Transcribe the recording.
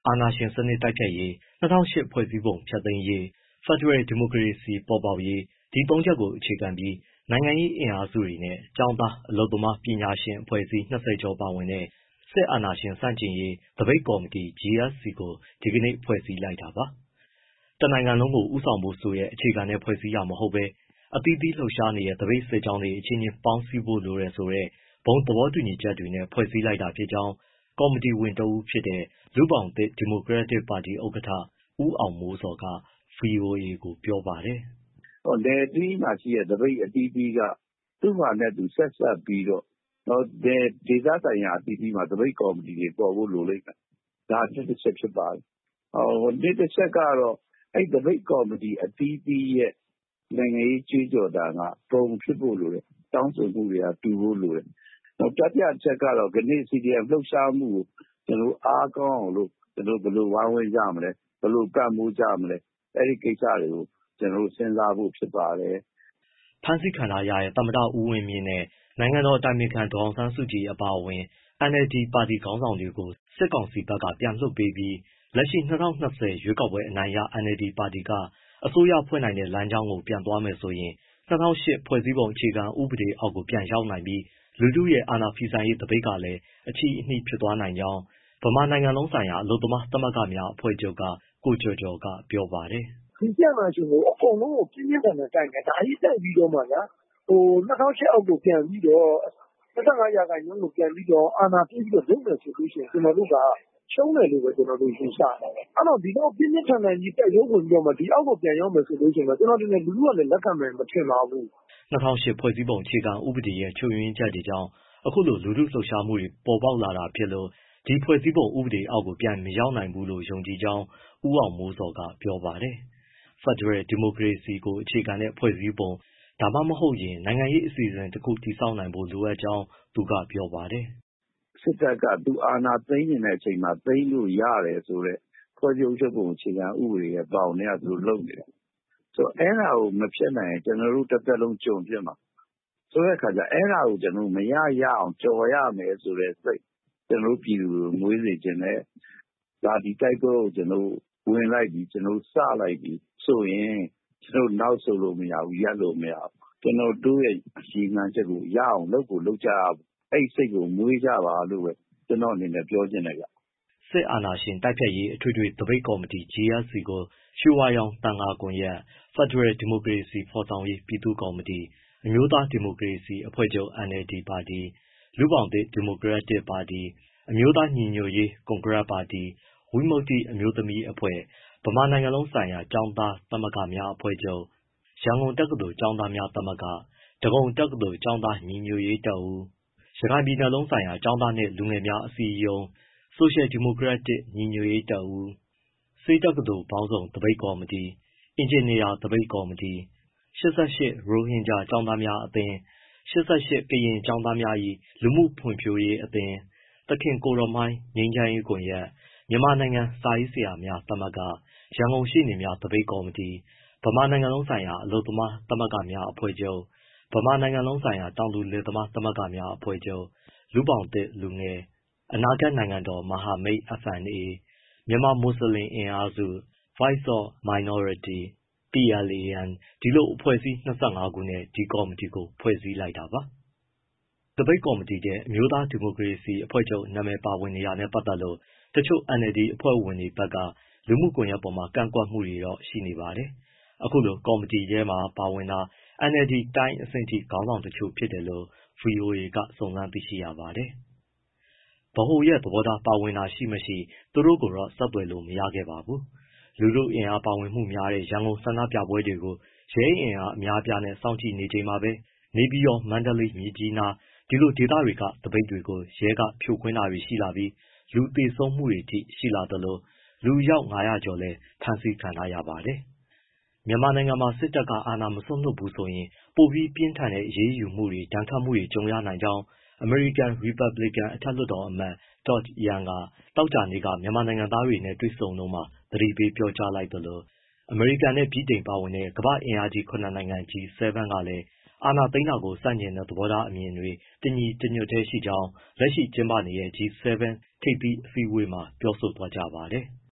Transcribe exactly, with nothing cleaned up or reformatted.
အာဏာရှင်စနစ်တိုက်ဖျက်ရေး၂၀၀၈ဖွဲ့စည်းပုံဖျက်သိမ်းရေးဖက်ဒရယ်ဒီမိုကရေစီပေါ်ပေါက်ရေးဒီသုံးချက်ကိုအခြေခံပြီးနိုင်ငံရေးအင်အားစုတွေနဲ့ကျောင်းသားအလုပ်သမားပညာရှင်အဖွဲ့အစည်း၂၀ကျော်ပါဝင်တဲ့စစ်အာဏာရှင်ဆန့်ကျင်ရေးသပိတ်ကော်မတီ ဂျီ အက်ဖ် စီ ကိုဒီကနေ့ဖွဲ့စည်းလိုက်တာပါ။တနိုင်ငံလုံးကိုဦးဆောင်ဖို့ဆိုတဲ့အခြေခံနဲ့ဖွဲ့စည်းတာမဟုတ်ဘဲအသီးသီးလှုပ်ရှားနေတဲ့သပိတ်စစ်ကြောင်းတွေအချင်းချင်းပေါင်းစည်းဖို့လိုတယ်ဆိုတဲ့ဘုံသဘောတူညီချက်တွေနဲ့ဖွဲ့စည်းလိုက်တာဖြစ်ကြောင်းကော်မတီဝင်တဦးဖြစ်တဲ့လူ့ဘောင်သစ်ဒီမိုကရက်တစ်ပါတီဥက္ကဋ္ဌဦးအောင်မိုးဇော်က ဗွီအိုအေကိုပြောပါတယ်။“နယ်အသီးမှာရှိတဲ့သပိတ်အသီးသီးကသူ့ဟာနဲ့သူဆက်စပ်ပြီးတော့နယ်ဒေသဆိုင်ရာအသီးသီးမှာသပိတ်ကော်မတီတွေပေါ်ဖို့လိုလိမ့်မယ်။ဒါတစ်တစ်ချက်ဖြစ်ပါတယ်။တစ်တစ်ချက်ကတော့အဲဒီသပိတ်ကော်မတီအသီးသီးရဲ့နိုင်ငံရေးကြွေးကြော်သံကဘုံဖြစ်ဖို့လိုတယ်။တောင်းဆိုမှုတွေကတူဖို့လိုတယ်။တတိယအချက်ကတော့ကနေ့ စီဒီအမ် လှုပ်ရှားမှုကိုကျနော်တို့အားကောင်းအောင်လို့ကျနော်တို့ဘယ်လိုဝိုင်းဝန်းကြမလဲဘယ်လိုပံ့ပိုးကြမလဲအဲဒီကိစ္စတွေကိုကျနော်တို့စဉ်းစားဖို့ဖြစ်ပါတယ်။ ” ဖမ်းဆီးခံထားရတဲ့သမ္မတဦးဝင်းမြင့်နဲ့နိုင်ငံတော်အတိုင်ပင်ခံဒေါ်အောင်ဆန်းစုကြည်အပါအဝင် အန်အယ်လ်ဒီပါတီခေါင်းဆောင်တွေကိုစစ်ကောင်စီဘက်ကပြန်လွှတ်ပေးပြီးလက်ရှိ၂၀၂၀ရွေးကောက်ပွဲအနိုင်ရ အန်အယ်လ်ဒီပါတီကအစိုးရဖွဲ့နိုင်တဲ့လမ်းကြောင်းကိုပြန်သွားမယ်ဆိုရင်၂၀၀၈ဖွဲ့စည်းပုံအခြေခံဥပဒေအောက်ကိုပြန်ရောက်နိုင်ပြီးလူထုရဲ့အာဏာဖီဆန်ရေးသပိတ်ကလည်းအချည်းအနှီးဖြစ်သွားနိုင်ကြောင်းဗမာနိုင်ငံလုံးဆိုင်ရာအလုပ်သမားသမဂ္ဂများအဖွဲ့ချုပ်ကကိုကျော်ကျော်ကပြောပါတယ်။“ဒီစစ်အာဏာရှင်ကိုအကုန်လုံးကိုပြင်းပြင်းထန်ထန်တိုက်မယ်။ဒါကြီးတိုက်ပြီးတော့မှဗျာဟို၂၀၀၈အောက်ကိုပြန်ပြီးတော့၂၅ရာခိုင်နှုန်းကိုပြန်ပြီးတော့အာဏာပြည့်ပြီးတော့လုပ်မယ်ဆိုလို့ရှိရင်ကျနော်တို့ကရှုံးတယ်လို့ပဲကျနော်တို့ယူဆတယ်။အဲ့တော့ဒီတော့ပြင်းပြင်းထန်ထန်ကြီးတိုက်ရုံးဝင်ပြီးတော့မှဒီအောက်ကိုပြန်ရောက်မယ်ဆိုလို့ရှိရင်ကျနော်တင်တယ်လူထုကလည်းလက်ခံမယ်မထင်ပါဘူး။ ”၂၀၀၈ဖွဲ့စည်းပုံအခြေခံဥပဒေရဲ့ချို့ယွင်းချက်တွေကြောင့်အခုလိုလူထုလှုပ်ရှားမှုတွေပေါ်ပေါက်လာတာဖြစ်လို့ဒီဖွဲ့စည်းပုံဥပဒေအောက်ကိုပြန်မရောက်နိုင်ဘူးလို့ယုံကြည်ကြောင်းဦးအောင်မိုးဇော်ကပြောပါတယ်။ဖက်ဒရယ်ဒီမိုကရေစီကိုအခြေခံတဲ့ဖွဲ့စည်းပုံဒါမှမဟုတ်ရင်နိုင်ငံရေးအစီအစဉ်တစ်ခုတည်ဆောက်နိုင်ဖို့လိုအပ်ကြောင်းသူကပြောပါတယ်။“စစ်တပ်ကသူအာဏာသိမ်းနေတဲ့အချိန်မှာသိမ်းလို့ရတယ်ဆိုတဲ့ဖွဲ့စည်းအုပ်ချုပ်ပုံအခြေခံဥပဒေရဲ့ဘောင်ထဲကသူတို့လုပ်နေတယ်။ဆိုတော့အဲ့ဒါကိုမဖျက်နိုင်ရင်ကျနော်တို့တစ်သက်လုံးကြုံဖြစ်မှာ။ဆိုတဲ့အခါကျအဲ့ဒါကိုကျနော်တို့မရရအောင်ကျော်ရမယ်ဆိုတဲ့စိတ်ကျနော်တို့ပြည်သူကိုမွေးစေချင်တယ်။ဒါဒီတိုက်ပွဲကိုကျနော်တို့ဝင်လိုက်ပြီကျနော်တို့စလိုက်ပြီဆိုရင်ကျနော်တို့နောက်ဆုတ်လို့မရဘူးရပ်လို့မရဘူး။ကျနော်တို့ရဲ့ရည်မှန်းချက်ကိုရအောင်လုပ်ကိုလုပ်ကြရအောင်အဲ့စိတ်ကိုမွေးကြပါလို့ပဲကျနော့်အနေနဲ့ပြောချင်တယ်ဗျ။ ” စစ်အာဏာရှင်တိုက်ဖျက်ရေးအထွေထွေသပိတ်ကော်မတီ ဂျီ အက်ဖ် စီ ကိုရွှေဝါရောင်သံဃာကွန်ရက်ဖက်ဒရယ်ဒီမိုကရေစီဖော်ဆောင်ရေးပြည်သူ့ကော်မတီအမျိုးသားဒီမိုကရေစီအဖွဲ့ချုပ် အန်အယ်လ်ဒီပါတီလူ့ဘောင်သစ်ဒီမိုကရက်တစ်ပါတီအမျိုးသားညီညွတ်ရေးကွန်ဂရက်ပါတီဝိမုတ္တိအမျိုးသမီးအဖွဲ့ဗမာနိုင်ငံလုံးဆိုင်ရာကျောင်းသားသမဂ္ဂများအဖွဲ့ချုပ်ရန်ကုန်တက္ကသိုလ်ကျောင်းသားများသမဂ္ဂဒဂုံတက္ကသိုလ်ကျောင်းသားညီညွတ်ရေးတပ်ဦးရခိုင်ပြည်နယ်လုံးဆိုင်ရာကျောင်းသားနှင့်လူငယ်များအစည်းအရုံးဆိုရှယ်ဒီမိုကရက်တစ်ညီညွတ်ရေးတပ်ဦးဆေးတက္ကသိုလ်ပေါင်းစုံသပိတ်ကော်မတီအင်ဂျင်နီယာသပိတ်ကော်မတီ၈၈ရိုဟင်ဂျာကျောင်းသားများအသင်း၈၈ကရင်ကျောင်းသားများ၏လူမှုဖွံ့ဖြိုးရေးအသင်းသခင်ကိုယ်တော်မှိုင်းငြိမ်းချမ်းရေးကွန်ရက်မြန်မာနိုင်ငံစာရေးဆရာများသမဂ္ဂရန်ကုန်ရှေ့နေများသပိတ်ကော်မတီဗမာနိုင်ငံလုံးဆိုင်ရာအလုပ်သမားသမဂ္ဂများအဖွဲ့ချုပ်ဗမာနိုင်ငံလုံးဆိုင်ရာတောင်သူလယ်သမားသမဂ္ဂများအဖွဲ့ချုပ်လူ့ဘောင်သစ်လူငယ်အနာဂတ်နိုင်ငံတော်မဟာမိတ် အက်ဖ် အန် အေ မြန်မာမွတ်စလင်အင်အားစု Voice of Minority ပီ အယ်လ် အေ အန် ဒီလိုအဖွဲ့အစည်း၂၅ခုနဲ့ဒီကော်မတီကိုဖွဲ့စည်းလိုက်တာပါ။သပိတ်ကော်မတီထဲအမျိုးသားဒီမိုကရေစီအဖွဲ့ချုပ်နာမည်ပါဝင်နေတာနဲ့ပတ်သက်လို့တချို့ အန်အယ်လ်ဒီအဖွဲ့ဝင်တွေဘက်ကလူမှုကွန်ရက်ပေါ်မှာကန့်ကွက်မှုတွေတော့ရှိနေပါတယ်။အခုလိုကော်မတီထဲမှာပါဝင်တာ အန်အယ်လ်ဒီတိုင်းအဆင့်ထိခေါင်းဆောင်တချို့ဖြစ်တယ်လို့ ဗွီအိုအေကစုံစမ်းသိရှိရပါတယ်။ ဗဟိုရဲ့သဘောထားပါဝင်တာရှိမရှိသူတို့ကိုတော့ဆက်သွယ်လို့မရခဲ့ပါဘူး။လူထုအင်အားပါဝင်မှုများတဲ့ရန်ကုန်ဆန္ဒပြပွဲတွေကိုရဲအင်အားအများအပြားနဲ့စောင့်ကြည့်နေချိန်မှာပဲနေပြည်တော်မန္တလေးမြစ်ကြီးနားဒီလိုဒေသတွေကသပိတ်တွေကိုရဲကဖြိုခွင်းတာတွေရှိလာပြီးလူသေဆုံးမှုတွေထိရှိလာသလိုလူအယောက်ငါးရာကျော်လည်းဖမ်းဆီးခံထားရပါတယ်။မြန်မာနိုင်ငံမှာစစ်တပ်ကအာဏာမစွန့်လွှတ်ဘူးဆိုရင်ပိုပြီးပြင်းထန်တဲ့အရေးယူမှုတွေဒဏ်ခတ်မှုတွေကြုံရနိုင်ကြောင်းအမေရိကန်ရီပတ်ဘလစ်ကန်အထက်လွှတ်တော်အမတ် Todd Young ကသောကြာနေ့ကမြန်မာနိုင်ငံသားတွေနဲ့တွေ့ဆုံတုန်းမှာသတိပေးပြောကြားလိုက်သလိုအမေရိကန်နဲ့ဗြိတိန်ပါဝင်တဲ့ကမ္ဘာ့အင်အားကြီးခုနစ်နိုင်ငံ ဂျီ ဆဲဗင်း ကလည်းအာဏာသိမ်းတာကိုဆန့်ကျင်တဲ့သဘောထားအမြင်တွေ တညီတညွတ်တည်းရှိကြောင်း လက်ရှိကျင်းပနေတဲ့ G ၇ ထိပ်သီးအစည်းအဝေးမှာ ပြောဆိုသွားကြပါတယ်။